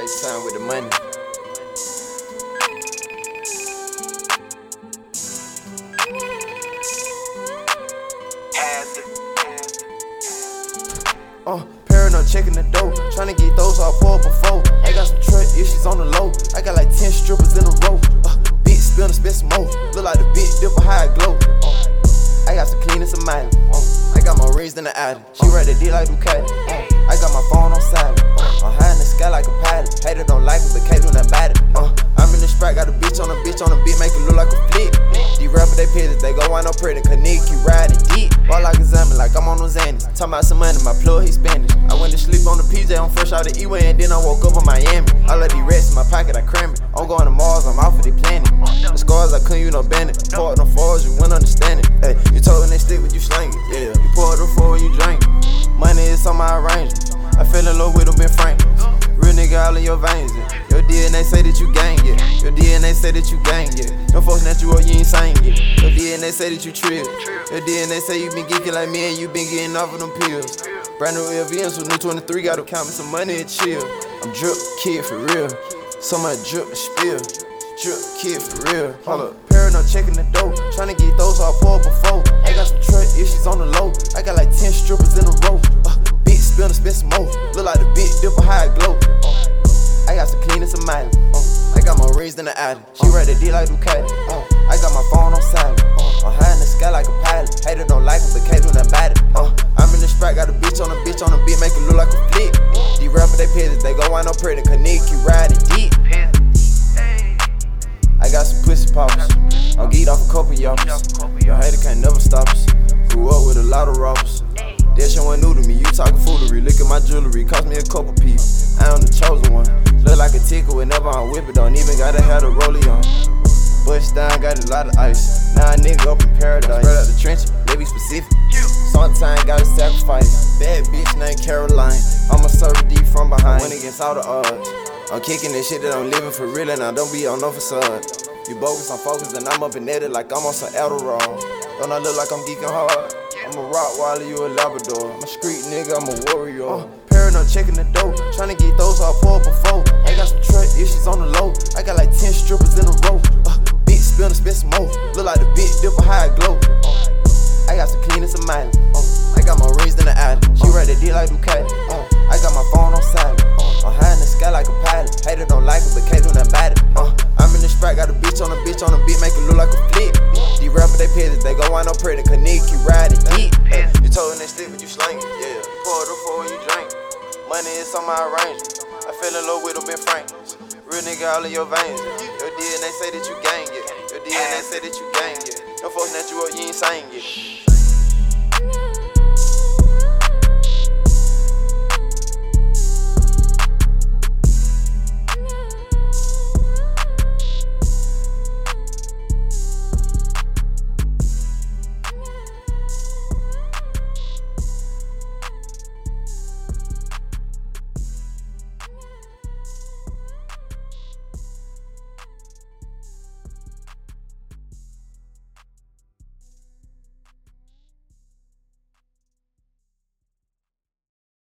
FaceTime with the money. Paranoid checking the dough, tryna get those all pulled before. I got some truck issues on the low. I got like 10 strippers in a row. Big spinner, spit some more. Look like the big dipper, how it glow. I got some clean and some mileage. I got more rings than the addy. She ride the D like Ducati. I got my phone on silent. I'm high in the sky like a pilot. Hater don't like it, but can't do nothing about it. I'm in the Sprite, got a bitch on a beat, make it look like a flick. These rappers, they piss, they go wind up pretty, cause nigga keep riding deep. Ball like a zombie, like I'm on those Xannies. Talking about some money, my plug, he Spanish. I went to sleep on the PJ, I'm fresh out the E-way, and then I woke up in Miami. All of these rats in my pocket, I cram it. I'm going to Mars, I'm off of the planet. The scars, I couldn't, you no bandit. Poured no fours, you wouldn't understand it. Hey, you told them they stick, but you slang it. Yeah, you poured the four, you drink it. Money is on my arrangement. I fell in love with them, been frank. Real nigga all in your veins, yeah. Your DNA say that you gang, yeah. Your DNA say that you gang, yeah. Them folks that you up, you ain't saying, yeah. Your DNA say that you trill. Your DNA say you been geeking like me and you been getting off of them pills. Brand new LVMs with new 23, gotta count me some money and chill. I'm drip kid for real. So much drip and spill. Drip kid for real. Hold up. Paranoid checking the dough, tryna get those all pulled before. I got some truck issues on the low. I got like 10 strippers in a row. Big spinner, spit some more. Look like the big dipper, how it glow. I got some clean and some mileage. I got more rings than the addy. She ride the D like Ducati. I got my phone on silent. I'm high in the sky like a pilot. Hater don't like it, but can't do nothing about it. I'm in the Sprite, got a bitch on a beat, make it look like a flick. These rappers, they piss, they go wind up pretty, cause nigga keep riding deep. I got some pussy pops. I'm geeked off a couple yoppers. Your hater can't never stop us. Grew up with a lot of robbers. That shit wasn't new to me, you talking foolery. Look at my jewelry, cost me a couple peeps. I am the chosen one. Look like a tickle whenever I whip it, don't even gotta have the rollie on. Bust down, got a lot of ice. Now a nigga up in paradise. Spread out the trenches, let be specific. Sometimes gotta sacrifice. Bad bitch named Caroline. I'ma serve a D from behind. Went against all the odds. I'm kicking this shit that I'm living for real, and I don't be on no facade. You bogus, I'm focused, and I'm up in it like I'm on some Adderall. Don't I look like I'm geeking hard? I'm a Rottweiler, you a Labrador. I'm a street nigga, I'm a warrior. Paranoid checking the dough, tryna get those all pulled before. I got some truck issues on the low. I got like 10 strippers in a row. Big spinner, spit some more. Look like the big dipper, how it glow. I got some clean and some mileage. I got more rings than the addy. She ride the D like Ducati. I got my phone on silent. I'm high in the sky like a pilot. Hater don't like it, but can't do nothing about it. I'm in the Sprite, got a bitch on a beat, make it look like a flick. These rappers, they piss, they go wind up pretty, cause nigga keep riding deep. You told them they stick, but you slang it, yeah. You poured the four, you drink. Money is on my arrangement. I fell in love with them, been frank. Real nigga all in your veins, yeah. Your DNA say that you gang, yeah. Your DNA say that you gang, yeah. Them folks that you up, you ain't saying, yeah.